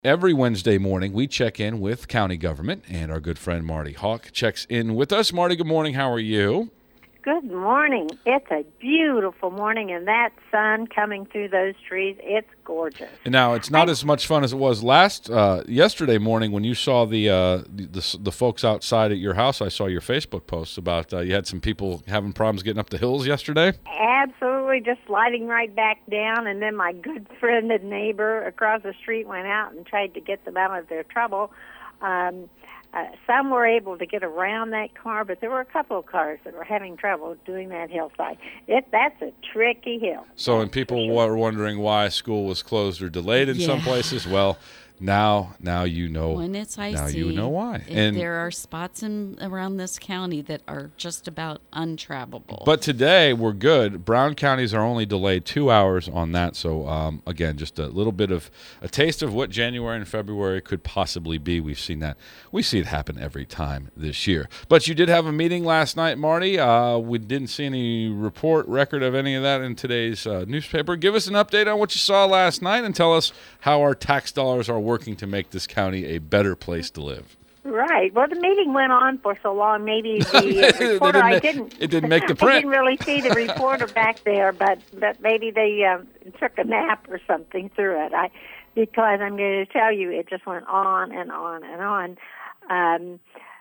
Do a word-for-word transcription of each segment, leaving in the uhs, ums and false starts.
Every Wednesday morning, we check in with county government, and our good friend Marty Hawk checks in with us. Marty, good morning. How are you? Good morning. It's a beautiful morning, and that sun coming through those trees, it's gorgeous. And now, it's not I, as much fun as it was last uh, yesterday morning when you saw the, uh, the, the the folks outside at your house. I saw your Facebook posts about uh, you had some people having problems getting up the hills yesterday. Absolutely, just sliding right back down, and then my good friend and neighbor across the street went out and tried to get them out of their trouble. Um, Uh, some were able to get around that car, but there were a couple of cars that were having trouble doing that hillside. It That's a tricky hill. So, and people sure. were wondering why school was closed or delayed in Yeah. some places. Well, now, now you know. When it's icy, now you know why. it- And there are spots in around this county that are just about untravelable. But today we're good. Brown counties are only delayed two hours on that. So um, again, just a little bit of a taste of what January and February could possibly be. We've seen that. We see it happen every time this year. But you did have a meeting last night, Marty. Uh, we didn't see any report record of any of that in today's uh, newspaper. Give us an update on what you saw last night and tell us how our tax dollars are working to make this county a better place to live. Right. Well, the meeting went on for so long. Maybe the uh, reporter, didn't I make- didn't. it didn't make the I print. didn't really see the reporter back there, but but maybe they uh, took a nap or something through it. I because I'm going to tell you, it just went on and on and on. Um,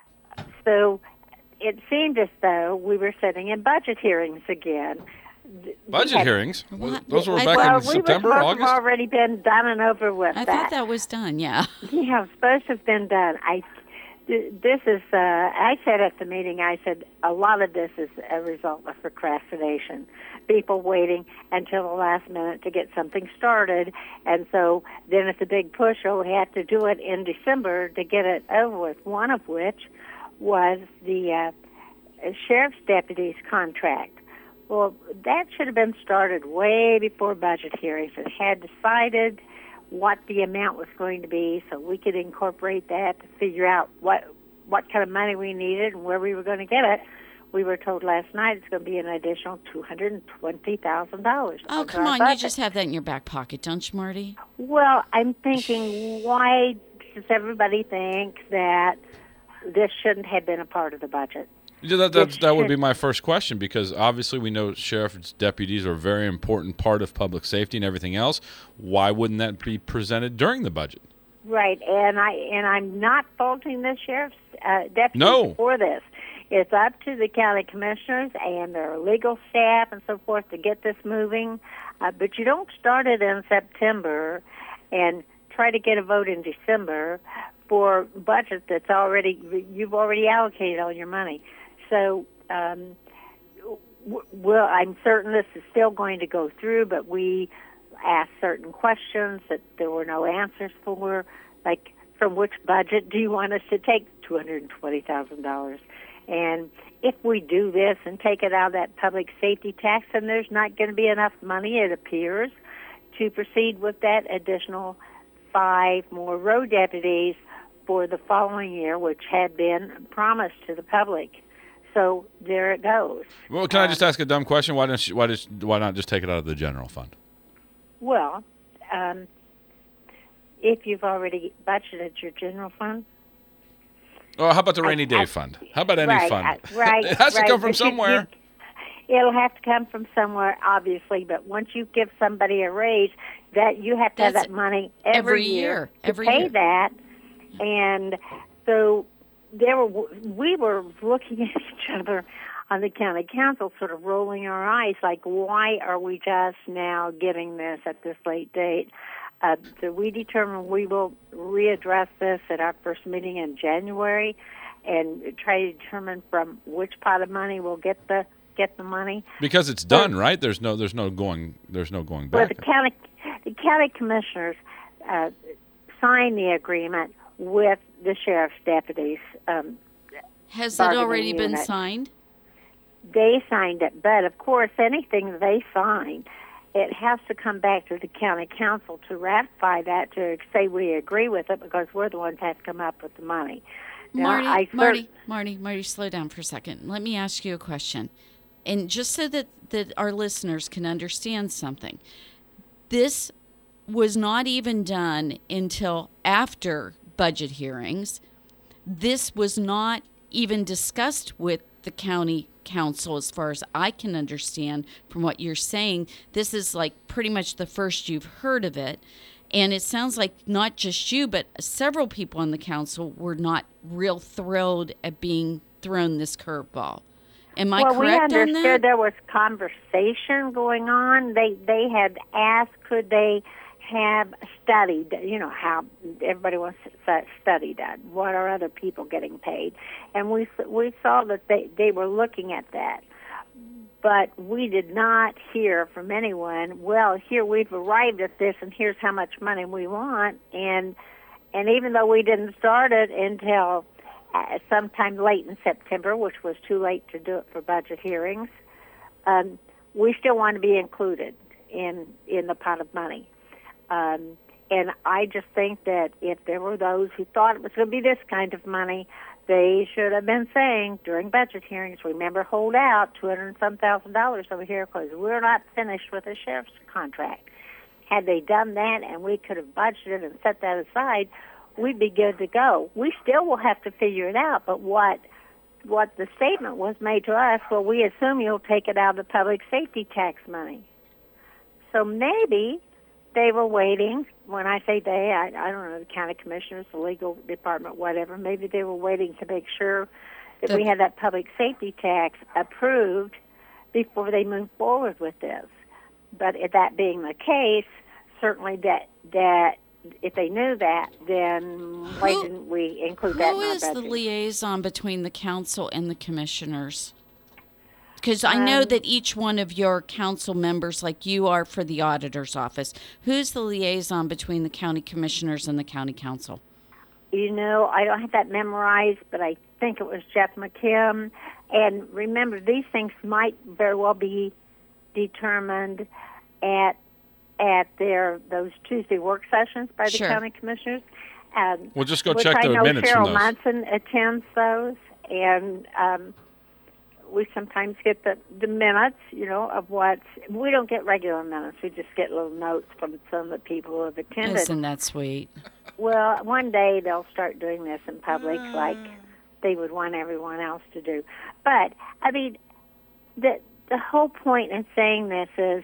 so it seemed as though we were sitting in budget hearings again. Budget had, hearings? What? Those were I- back well, in we September, were supposed August? to have already been done and over with. I that. thought that was done. Yeah. Yeah, it's supposed to have been done. I, this is, uh, I said at the meeting, I said a lot of this is a result of procrastination. People waiting until the last minute to get something started. And so then it's a big push, oh, we have to do it in December to get it over with, one of which was the uh, sheriff's deputy's contract. Well, that should have been started way before budget hearings. It had decided what the amount was going to be so we could incorporate that to figure out what what kind of money we needed and where we were going to get it. We were told last night it's going to be an additional two hundred twenty thousand dollars. Oh, come on. You just have that in your back pocket, don't you, Marty? Well, I'm thinking, why does everybody think that this shouldn't have been a part of the budget? Yeah, that, that, that would be my first question, because obviously we know sheriff's deputies are a very important part of public safety and everything else. Why wouldn't that be presented during the budget? Right, and I and I'm not faulting the sheriff's uh, deputies No. for this. It's up to the county commissioners and their legal staff and so forth to get this moving. Uh, but you don't start it in September and try to get a vote in December for a budget that's already you've already allocated all your money. So, um, w- well, I'm certain this is still going to go through, but we asked certain questions that there were no answers for, like from which budget do you want us to take two hundred twenty thousand dollars? And if we do this and take it out of that public safety tax, then there's not going to be enough money, it appears, to proceed with that additional five more road deputies for the following year, which had been promised to the public. So there it goes. Well, can I Uh, just ask a dumb question? Why don't you, why does why not just take it out of the general fund? Well, um, if you've already budgeted your general fund, Oh, how about the I- rainy day I- fund? How about any right, fund? I- right, It has right. to come from But you- you- somewhere. It'll have to come from somewhere, obviously. But once you give somebody a raise, that you have to have That's that money every, every year, to every pay year. that. And so there were we were looking at each other on the county council, sort of rolling our eyes, like, why are we just now getting this at this late date? Uh, so we determined we will readdress this at our first meeting in January, and try to determine from which pot of money we'll get the get the money. Because it's done, right? There's no there's no going there's no going Well, back. the county the county commissioners uh, signed the agreement with the sheriff's deputies. Um, Has it bargaining already been unit. signed? They signed it, but of course, anything they sign, it has to come back to the county council to ratify that, to say we agree with it, because we're the ones that have to come up with the money. Now, Marty, I cer- Marty, Marty, Marty, slow down for a second. Let me ask you a question. And just so that, that our listeners can understand something, this was not even done until after budget hearings. This was not even discussed with the county council, as far as I can understand from what you're saying. This is like pretty much the first you've heard of it. And it sounds like not just you, but several people on the council were not real thrilled at being thrown this curveball. Am I well, correct we on understood that? there was conversation going on. They they had asked, could they have studied, you know, how everybody wants to study that. What are other people getting paid? And we we saw that they, they were looking at that. But we did not hear from anyone, well, here we've arrived at this and here's how much money we want. And and even though we didn't start it until uh, sometime late in September, which was too late to do it for budget hearings, um, we still want to be included in, in the pot of money. Um, and I just think that if there were those who thought it was going to be this kind of money, they should have been saying during budget hearings, remember, hold out two hundred and some thousand dollars over here because we're not finished with the sheriff's contract. Had they done that and we could have budgeted and set that aside, we'd be good to go. We still will have to figure it out, but what what the statement was made to us, well, we assume you'll take it out of the public safety tax money. So maybe they were waiting. When I say they, I, I don't know, the county commissioners, the legal department, whatever. Maybe they were waiting to make sure that The- we had that public safety tax approved before they moved forward with this. But if that being the case, certainly that that if they knew that, then why Who- didn't we include that Who in our is the budget? liaison between the council and the commissioners? Because I know Um, that each one of your council members, like you are for the auditor's office, who's the liaison between the county commissioners and the county council? You know, I don't have that memorized, but I think it was Jeff McKim. And remember, these things might very well be determined at at their those Tuesday work sessions by the Sure. county commissioners. Um, We'll just go which check I the know minutes from Cheryl those. Munson attends those, and um, we sometimes get the, the minutes, you know, of what we don't get regular minutes. We just get little notes from some of the people who have attended. Isn't that sweet? Well, one day they'll start doing this in public like they would want everyone else to do. But, I mean, the the whole point in saying this is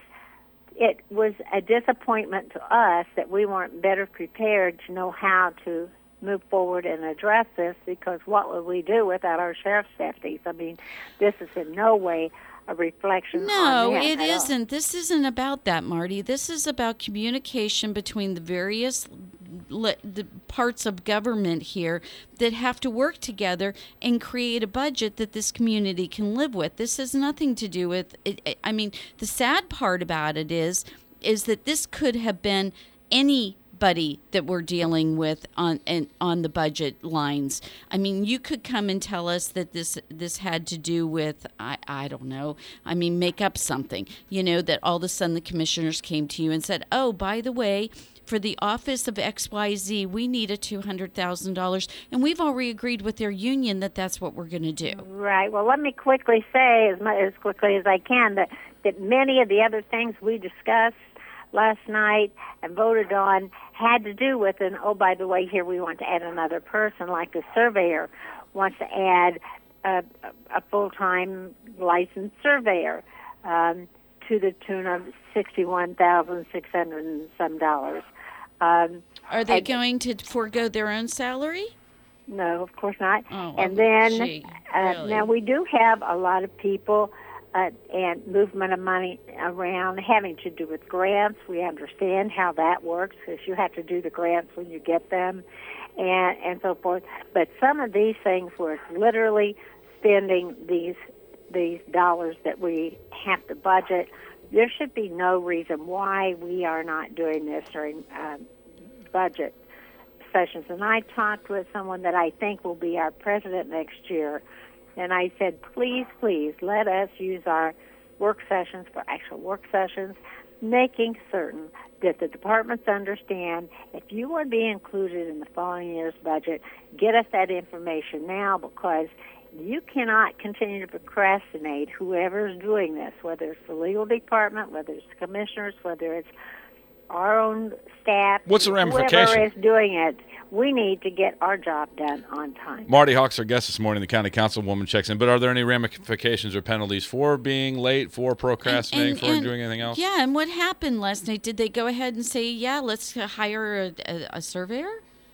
it was a disappointment to us that we weren't better prepared to know how to move forward and address this, because what would we do without our sheriff's deputies? I mean, this is in no way a reflection on No, them it at all. isn't. This isn't about that, Marty. This is about communication between the various le- the parts of government here that have to work together and create a budget that this community can live with. This has nothing to do with it. I mean, the sad part about it is is that this could have been any buddy that we're dealing with on and on the budget lines. I mean, you could come and tell us that this this had to do with I I don't know. I mean, make up something. You know, that all of a sudden the commissioners came to you and said, "Oh, by the way, for the office of X Y Z, we need a two hundred thousand dollars, and we've already agreed with their union that that's what we're going to do." Right. Well, let me quickly say, as much, as quickly as I can, that, that many of the other things we discussed last night and voted on had to do with, and oh, by the way, here we want to add another person, like the surveyor wants to add a, a full-time licensed surveyor um, to the tune of sixty-one thousand six hundred and some dollars. Um, Are they and- going to forego their own salary? No, of course not. Oh, and well, then, gee, uh, really? now we do have a lot of people uh, and movement of money around having to do with grants. We understand how that works, because you have to do the grants when you get them, and and so forth. But some of these things where it's literally spending these these dollars that we have to budget, there should be no reason why we are not doing this during uh, budget sessions. And I talked with someone that I think will be our president next year, and I said, please, please, let us use our work sessions for actual work sessions, making certain that the departments understand if you want to be included in the following year's budget, get us that information now, because you cannot continue to procrastinate, whoever's doing this, whether it's the legal department, whether it's commissioners, whether it's our own staff. What's the ramification? Whoever is doing it, we need to get our job done on time. Marty Hawk's our guest this morning. The county councilwoman checks in. But are there any ramifications or penalties for being late, for procrastinating, And- for and- doing anything else? Yeah, and what happened last night? Did they go ahead and say, yeah, let's hire a, a, a surveyor?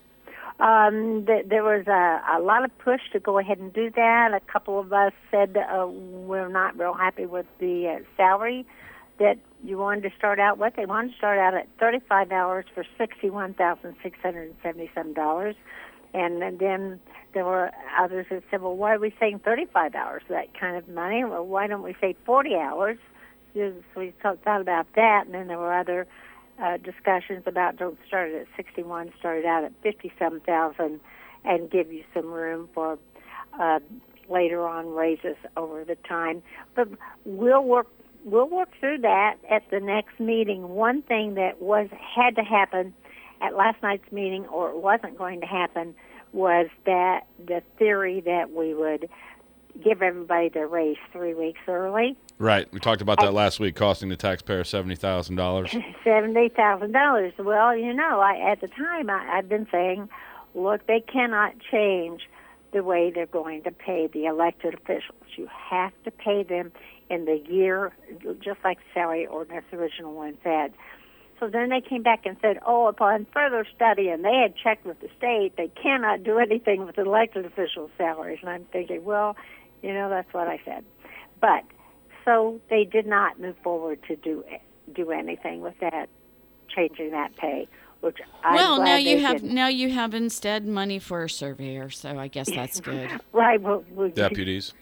Um, th- there was a, a lot of push to go ahead and do that. A couple of us said uh, we're not real happy with the uh, salary that you wanted to start out with. They wanted to start out at thirty-five hours for sixty-one thousand six hundred seventy-seven dollars. And, and then there were others that said, well, why are we saying thirty-five hours for that kind of money? Well, why don't we say forty hours? So we thought about that. And then there were other uh, discussions about don't start it at sixty-one, start it out at fifty-seven thousand and give you some room for uh, later on raises over the time. But we'll work We'll work through that at the next meeting. One thing that was had to happen at last night's meeting, or it wasn't going to happen, was that the theory that we would give everybody their raise three weeks early. Right. We talked about that last week, costing the taxpayer seventy thousand dollars. seventy thousand dollars. Well, you know, I, at the time I, I've been saying, look, they cannot change the way they're going to pay the elected officials. You have to pay them in the year, just like the salary ordinance, the original one said. So then they came back and said, oh, upon further study, and they had checked with the state, they cannot do anything with elected officials' salaries. And I'm thinking, well, you know, that's what I said. But so they did not move forward to do do anything with that, changing that pay. Which I'm well, glad now you they have didn't. now you have instead money for a surveyor, so I guess that's good. Right. Well, we'll, Deputies.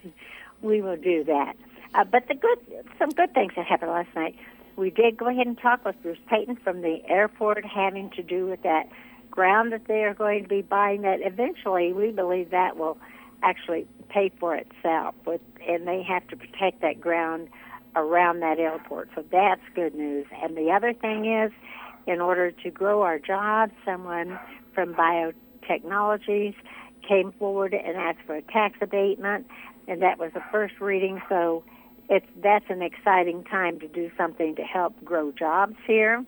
we will do that. Uh, but the good, some good things that happened last night. We did go ahead and talk with Bruce Payton from the airport, having to do with that ground that they are going to be buying. That eventually, we believe that will actually pay for itself, with, and they have to protect that ground around that airport. So that's good news. And the other thing is, in order to grow our jobs, someone from Biotechnologies came forward and asked for a tax abatement, and that was the first reading. So it's that's an exciting time to do something to help grow jobs here.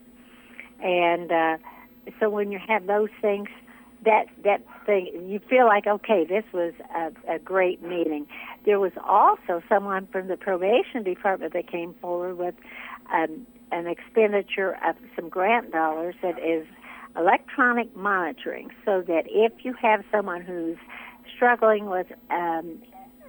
And uh, so when you have those things, that that thing, you feel like, okay, this was a, a great meeting. There was also someone from the probation department that came forward with um, an expenditure of some grant dollars that is electronic monitoring, so that if you have someone who's struggling with um,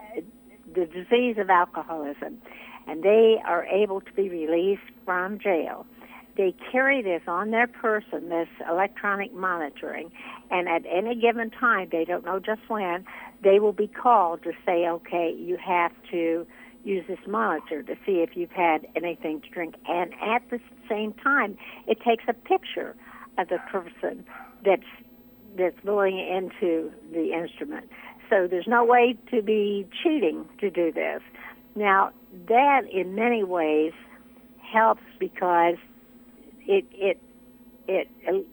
the disease of alcoholism and they are able to be released from jail, they carry this on their person, this electronic monitoring, and at any given time, they don't know just when, they will be called to say, okay, you have to use this monitor to see if you've had anything to drink. And at the same time, it takes a picture of the person that's that's blowing into the instrument. So there's no way to be cheating to do this. Now, that in many ways helps because it it it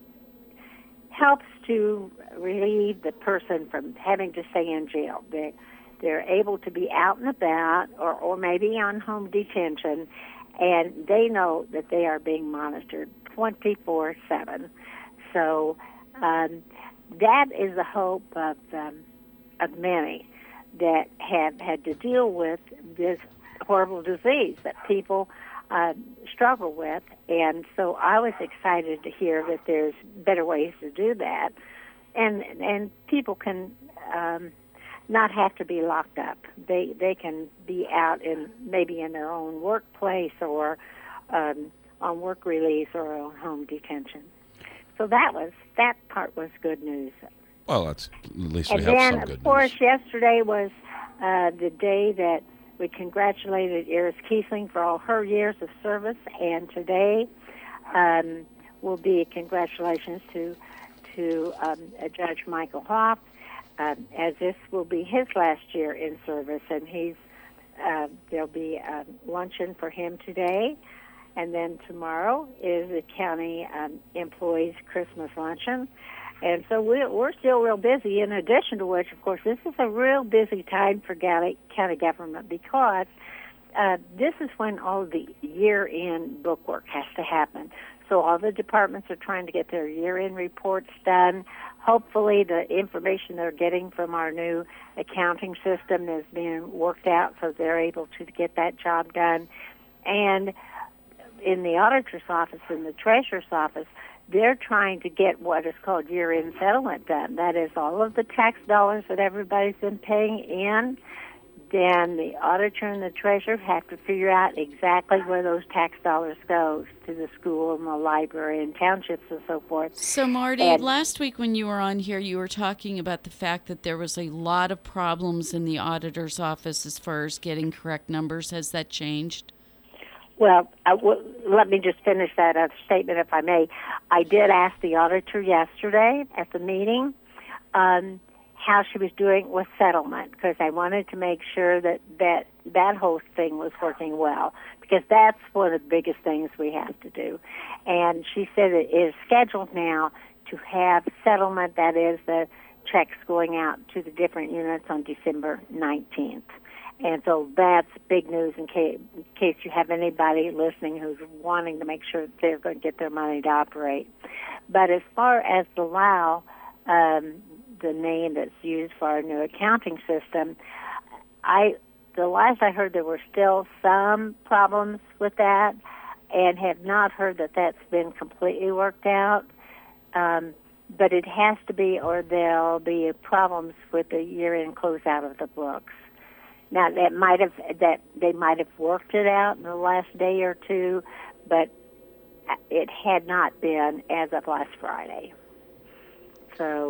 helps to relieve the person from having to stay in jail. They they're able to be out and about, or or maybe on home detention, and they know that they are being monitored twenty-four seven. So um, that is the hope of um, of many that have had to deal with this horrible disease that people uh, struggle with. And so I was excited to hear that there's better ways to do that, and and people can um, not have to be locked up. They they can be out in maybe in their own workplace or um, on work release or on home detention. So that was that part was good news. Well, that's at least we And have then, some good of course, news. yesterday was uh, the day that we congratulated Iris Kiesling for all her years of service, and today um, will be a congratulations to to um, Judge Michael Hoff, um, as this will be his last year in service, and he's uh, there'll be a luncheon for him today, and then tomorrow is the county um, employees' Christmas luncheon. And so we're, we're still real busy, in addition to which, of course, this is a real busy time for county, county government because uh, this is when all the year-end bookwork has to happen. So all the departments are trying to get their year-end reports done. Hopefully the information they're getting from our new accounting system is being worked out so they're able to get that job done. And in the auditor's office, in the treasurer's office, they're trying to get what is called year-end settlement done. That is all of the tax dollars that everybody's been paying in. Then the auditor and the treasurer have to figure out exactly where those tax dollars go to the school and the library and townships and so forth. So, Marty, And- last week when you were on here, you were talking about the fact that there was a lot of problems in the auditor's office as far as getting correct numbers. Has that changed? Well, I w- let me just finish that uh, statement, if I may. I did ask the auditor yesterday at the meeting um, how she was doing with settlement, because I wanted to make sure that, that that whole thing was working well, because that's one of the biggest things we have to do. And she said it is scheduled now to have settlement, that is the checks going out to the different units on December nineteenth. And so that's big news in case, in case you have anybody listening who's wanting to make sure that they're going to get their money to operate. But as far as the L O W, um, the name that's used for our new accounting system, I the last I heard there were still some problems with that, and have not heard that that's been completely worked out. Um, but it has to be, or there'll be problems with the year-end closeout of the books. Now that might have that they might have worked it out in the last day or two, but it had not been as of last Friday. So,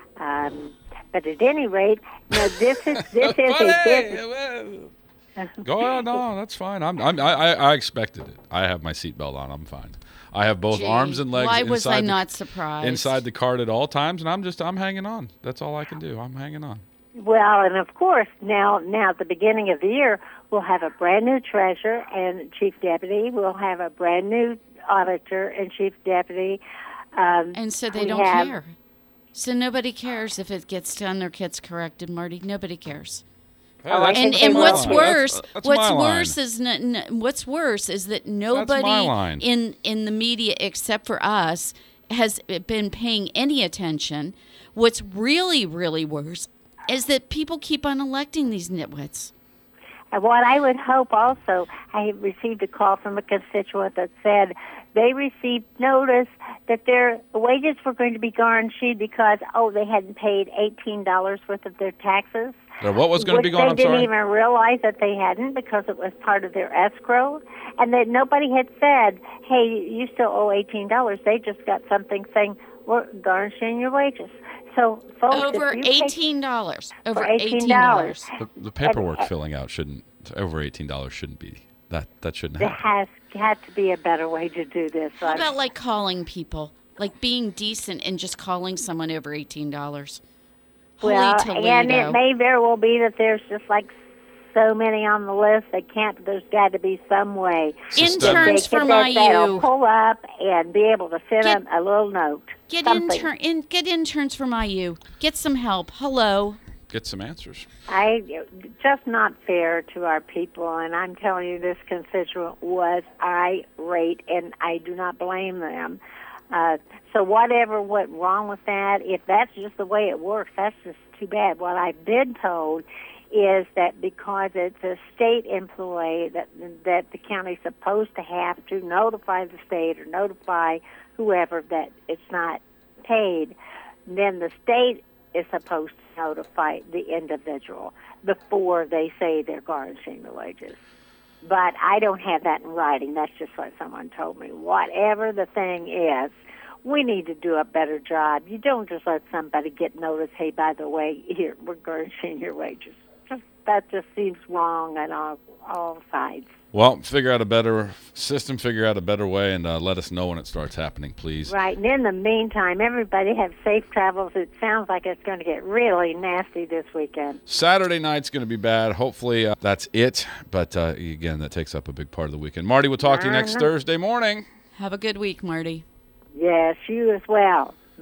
um, but at any rate, you know, this is this is a business. Go on, no, that's fine. I'm, I'm, I, I expected it. I have my seatbelt on. I'm fine. I have both Gee, arms and legs why inside was I the, not surprised? inside the cart at all times, and I'm just I'm hanging on. That's all I can do. I'm hanging on. Well, and of course, now now at the beginning of the year, we'll have a brand new treasurer and chief deputy. We'll have a brand new auditor and chief deputy. Um, And so they we don't have- care. So nobody cares if it gets done or gets corrected, Marty. Nobody cares. Hey, Oh, I that's- And think and they what's will. worse, That's, that's what's my worse line. is n- n- what's worse is that my nobody line. in in the media except for us has been paying any attention. What's really really worse is that people keep on electing these nitwits. And what I would hope also, I received a call from a constituent that said they received notice that their wages were going to be garnished because, oh, they hadn't paid eighteen dollars worth of their taxes. Or what was going to which be gone? I'm they didn't sorry. even realize that they hadn't because it was part of their escrow. And that nobody had said, hey, you still owe eighteen dollars. They just got something saying, we're garnishing your wages. So, folks, Over if you pay- eighteen dollars. Over For eighteen eighteen dollars. dollars. The, the paperwork And- filling out shouldn't over eighteen dollars shouldn't be that that shouldn't There happen. has had to be a better way to do this. So How I'm- about like calling people, like being decent and just calling someone over eighteen dollars? Holy Well, Toledo. and it may very well be that there's just like so many on the list. They can't. There's got to be some way. Interns they for can- my that they'll you. pull up and be able to send Get- them a little note. Get something. intern in, get interns from I U. Get some help. Hello. Get some answers. I just not fair to our people, and I'm telling you, this constituent was irate, and I do not blame them. Uh, so whatever went wrong with that, if that's just the way it works, that's just too bad. What I've been told is that because it's a state employee that that the county's supposed to have to notify the state or notify whoever that it's not paid, then the state is supposed to notify the individual before they say they're garnishing the wages. But I don't have that in writing. That's just what someone told me. Whatever the thing is, we need to do a better job. You don't just let somebody get notice, hey, by the way, here, we're garnishing your wages. Just, that just seems wrong on all, all sides. Well, figure out a better system, figure out a better way, and uh, let us know when it starts happening, please. Right, and in the meantime, everybody have safe travels. It sounds like it's going to get really nasty this weekend. Saturday night's going to be bad. Hopefully uh, that's it. But, uh, again, that takes up a big part of the weekend. Marty, we'll talk to you next Uh-huh. Thursday morning. Have a good week, Marty. Yes, you as well.